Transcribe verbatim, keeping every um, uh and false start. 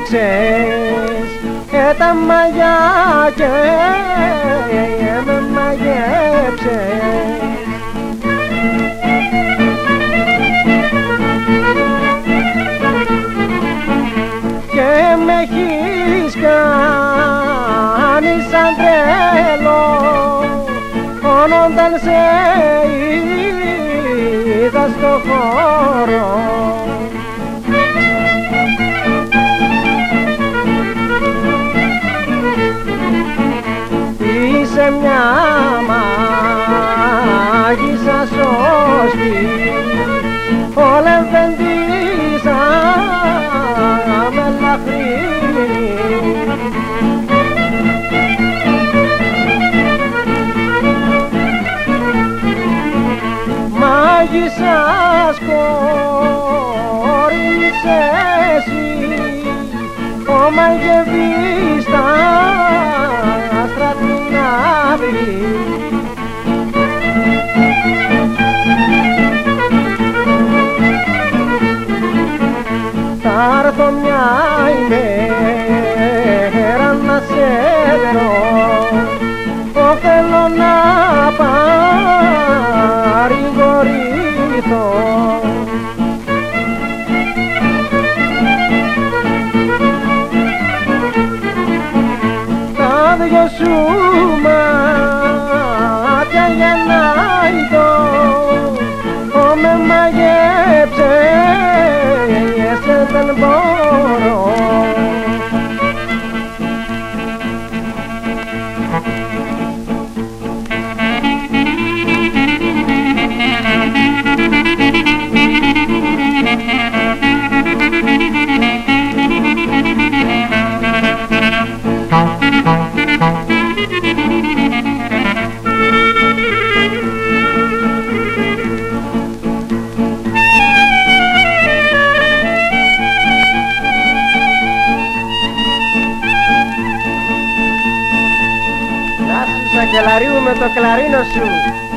ρίξες και τα μαλλιά και με μαγέψες. Και με έχεις κάνει σαν τρέλο όταν σε είδα στο χώρο. Είσαι μια μάγισσα σωστή, όλα βεντίζα με λαχρίνη. Μάγισσας κόρη είσαι εσύ, ο μαγεύεις τα άστρα την άδει. Θα έρθω μια ημέρα να σε βρω, θέλω να παρηγορηθώ. Τα δυο σου μάτια για να ειδώ, με μαγέψες δεν μπορώ. Σακελαρίου με το κλαρίνο σου.